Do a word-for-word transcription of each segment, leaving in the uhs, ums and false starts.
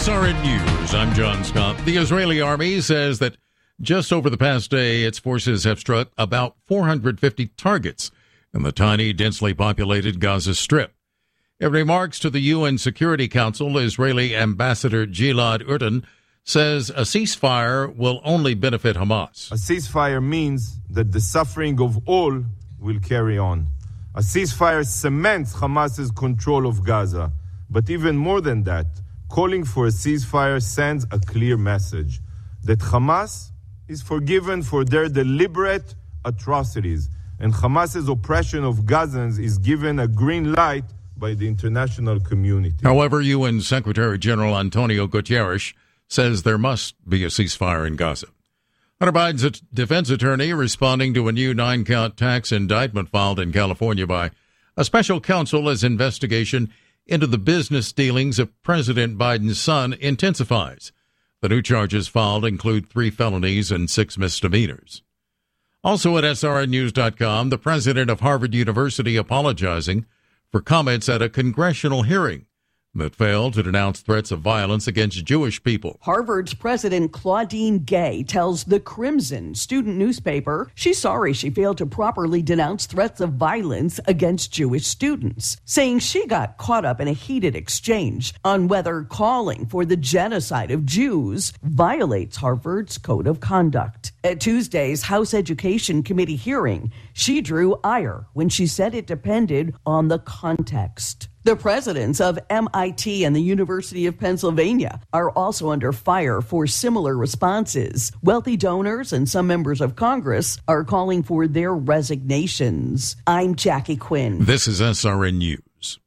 S R N News, I'm John Scott. The Israeli army says that just over the past day, its forces have struck about four hundred fifty targets in the tiny, densely populated Gaza Strip. In remarks to the U N Security Council, Israeli Ambassador Gilad Erdan says a ceasefire will only benefit Hamas. A ceasefire means that the suffering of all will carry on. A ceasefire cements Hamas's control of Gaza. But even more than that, calling for a ceasefire sends a clear message that Hamas is forgiven for their deliberate atrocities, and Hamas's oppression of Gazans is given a green light by the international community. However, U N Secretary General Antonio Guterres says there must be a ceasefire in Gaza. Hunter Biden's defense attorney responding to a new nine-count tax indictment filed in California by a special counsel as investigation into the business dealings of President Biden's son intensifies. The new charges filed include three felonies and six misdemeanors. Also at S R N news dot com, the president of Harvard University apologizing for comments at a congressional hearing that failed to denounce threats of violence against Jewish people. Harvard's President Claudine Gay tells the Crimson student newspaper she's sorry she failed to properly denounce threats of violence against Jewish students, saying she got caught up in a heated exchange on whether calling for the genocide of Jews violates Harvard's code of conduct. At Tuesday's House Education Committee hearing, she drew ire when she said it depended on the context. The presidents of M I T and the University of Pennsylvania are also under fire for similar responses. Wealthy donors and some members of Congress are calling for their resignations. I'm Jackie Quinn. This is S R N News.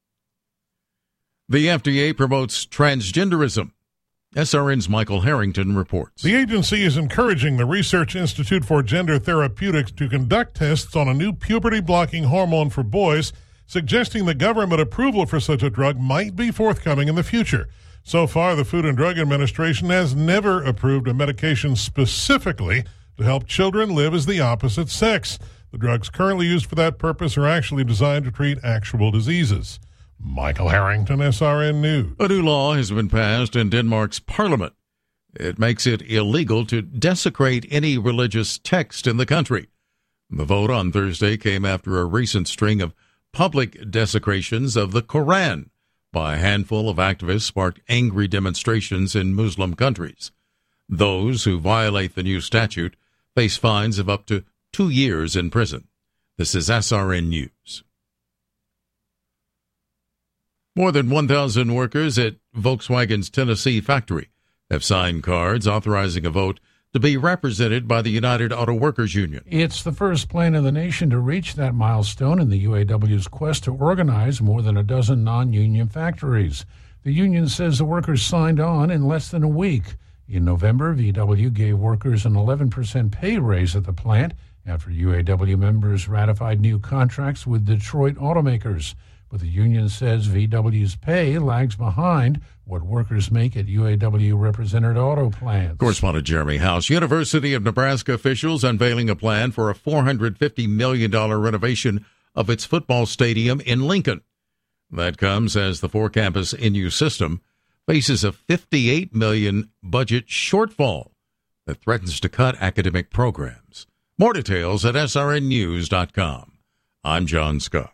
The F D A promotes transgenderism. S R N's Michael Harrington reports. The agency is encouraging the Research Institute for Gender Therapeutics to conduct tests on a new puberty-blocking hormone for boys, suggesting that government approval for such a drug might be forthcoming in the future. So far, the Food and Drug Administration has never approved a medication specifically to help children live as the opposite sex. The drugs currently used for that purpose are actually designed to treat actual diseases. Michael Harrington, S R N News. A new law has been passed in Denmark's parliament. It makes it illegal to desecrate any religious text in the country. The vote on Thursday came after a recent string of public desecrations of the Quran by a handful of activists sparked angry demonstrations in Muslim countries. Those who violate the new statute face fines of up to two years in prison. This is S R N News. More than one thousand workers at Volkswagen's Tennessee factory have signed cards authorizing a vote to be represented by the United Auto Workers Union. It's the first plant in the nation to reach that milestone in the U A W's quest to organize more than a dozen non-union factories. The union says the workers signed on in less than a week. In November, V W gave workers an eleven percent pay raise at the plant after U A W members ratified new contracts with Detroit automakers. But the union says V W's pay lags behind what workers make at U A W-represented auto plants. Correspondent Jeremy House. University of Nebraska officials unveiling a plan for a four hundred fifty million dollars renovation of its football stadium in Lincoln. That comes as the four-campus N U system faces a fifty-eight million dollars budget shortfall that threatens to cut academic programs. More details at S R N news dot com. I'm John Scott.